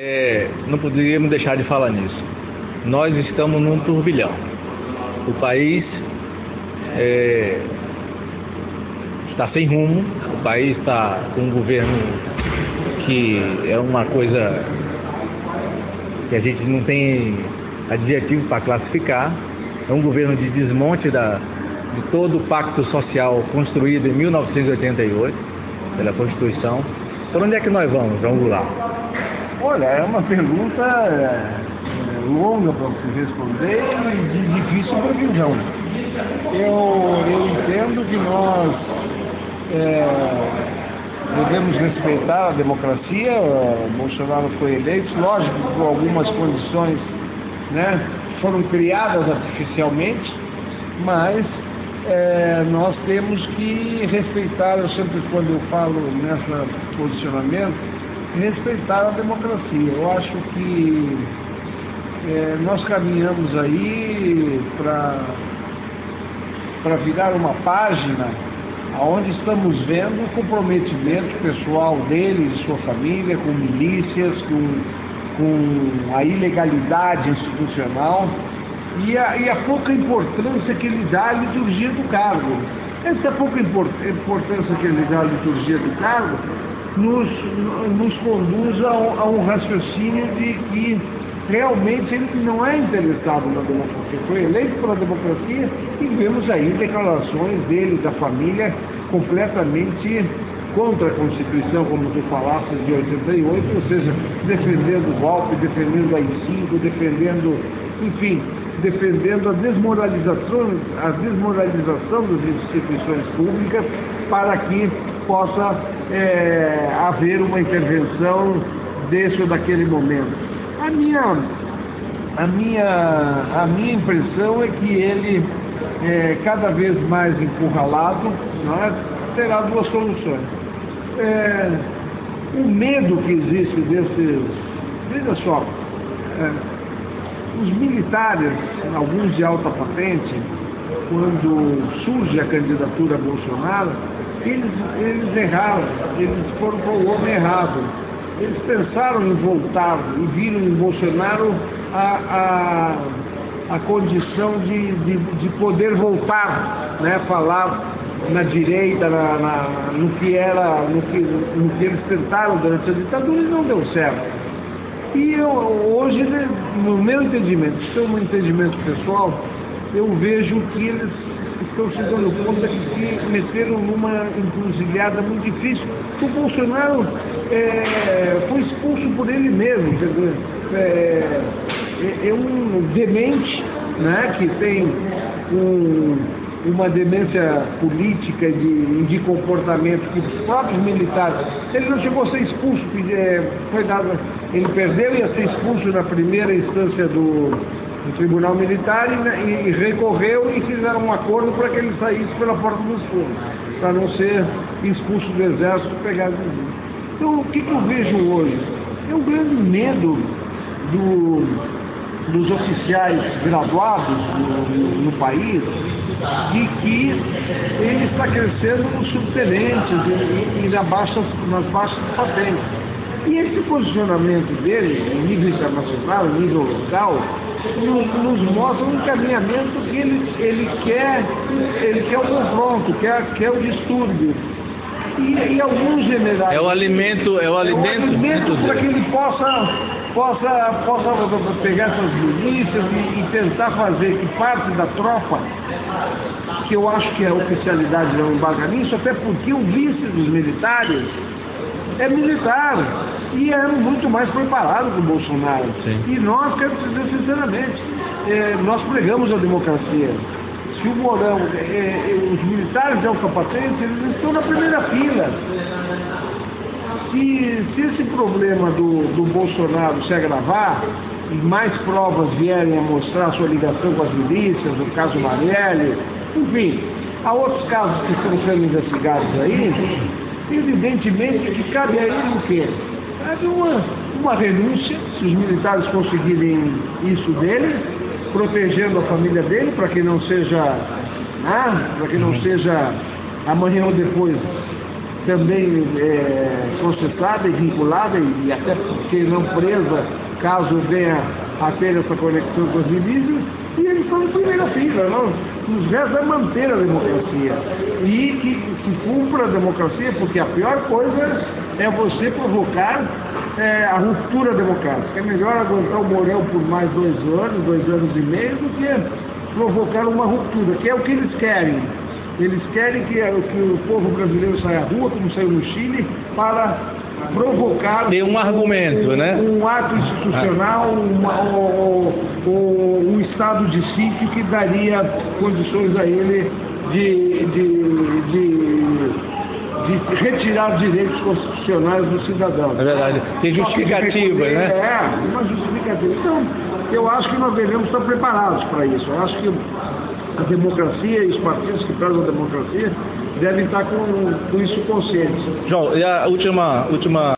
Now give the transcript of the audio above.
Não poderíamos deixar de falar nisso. Nós estamos num turbilhão. O país está sem rumo, o país está com um governo que é uma coisa que a gente não tem adjetivo para classificar. É um governo de desmonte de todo o pacto social construído em 1988 pela Constituição. Por onde é que nós vamos, João Goulart? Olha, é uma pergunta longa para você responder e de difícil previsão. Eu entendo que nós devemos respeitar a democracia. O Bolsonaro foi eleito, lógico, por algumas condições, né, foram criadas artificialmente, mas nós temos que respeitar. Eu sempre, quando eu falo nesse posicionamento, respeitar a democracia. Eu acho que nós caminhamos aí para virar uma página onde estamos vendo o comprometimento pessoal dele, de sua família, com milícias, com a ilegalidade institucional e a pouca importância que ele dá à liturgia do cargo. Essa pouca importância que ele dá à liturgia do cargo nos conduz a um raciocínio de que realmente ele não é interessado na democracia. Foi eleito pela democracia e vemos aí declarações dele, da família, completamente contra a Constituição, como tu falaste, de 88, ou seja, defendendo o golpe, defendendo a AI-5, defendendo a desmoralização das instituições públicas para que possa haver uma intervenção desse ou daquele momento. A minha impressão é que ele, cada vez mais encurralado, não é, terá duas soluções. O medo que existe veja só, os militares, alguns de alta patente, quando surge a candidatura a Bolsonaro, eles erraram, eles foram para o homem errado. Eles pensaram em voltar e viram em Bolsonaro a condição de poder voltar, né, falar na direita, no que eles tentaram durante a ditadura e não deu certo. E hoje, no meu entendimento, isso é um entendimento pessoal, eu vejo que eles estão se dando conta que se meteram numa encruzilhada muito difícil. O Bolsonaro foi expulso por ele mesmo, quer dizer, é um demente, né, que tem uma demência política de comportamento que os próprios militares, ele não chegou a ser expulso, ele perdeu e ia ser expulso na primeira instância do Tribunal Militar e recorreu e fizeram um acordo para que ele saísse pela porta dos fundos, para não ser expulso do Exército e pegar. Então, o que eu vejo hoje? É um grande medo dos oficiais graduados no país, de que ele está crescendo nos subtenentes e nas baixas patentes. E esse posicionamento dele, em nível internacional, em nível local, nos mostra um encaminhamento que ele quer o confronto, quer o distúrbio. E alguns generais... É o alimento para que ele possa pegar essas milícias e tentar fazer que parte da tropa, que eu acho que a oficialidade não embarga nisso, até porque o vice dos militares é militar e é muito mais preparado que o Bolsonaro. Sim. E nós, quero dizer sinceramente, nós pregamos a democracia. Se o Mourão, os militares de alta patente, eles estão na primeira fila. Se esse problema do Bolsonaro se agravar e mais provas vierem a mostrar sua ligação com as milícias, o caso Marielle, enfim, há outros casos que estão sendo investigados aí, evidentemente que cabe a ele o quê? Cabe uma renúncia, se os militares conseguirem isso dele, protegendo a família dele, para que não seja amanhã ou depois também processada e vinculada, e até porque não presa, caso venha a ter essa conexão com as milícias, e eles estão em primeira fila. Nos resta é manter a democracia e que se cumpra a democracia, porque a pior coisa é você provocar a ruptura democrática. É melhor aguentar o Mourão por mais 2 anos e meio, do que provocar uma ruptura, que é o que eles querem. Eles querem que o povo brasileiro saia à rua, como saiu no Chile, para provocar um argumento, né? Um ato institucional, um estado de sítio que daria condições a ele de retirar direitos constitucionais dos cidadãos. É verdade. Tem justificativa, né? Uma justificativa. Então, eu acho que nós devemos estar preparados para isso. Eu acho que a democracia e os partidos que prezam a democracia devem estar com isso conscientes. João, e a última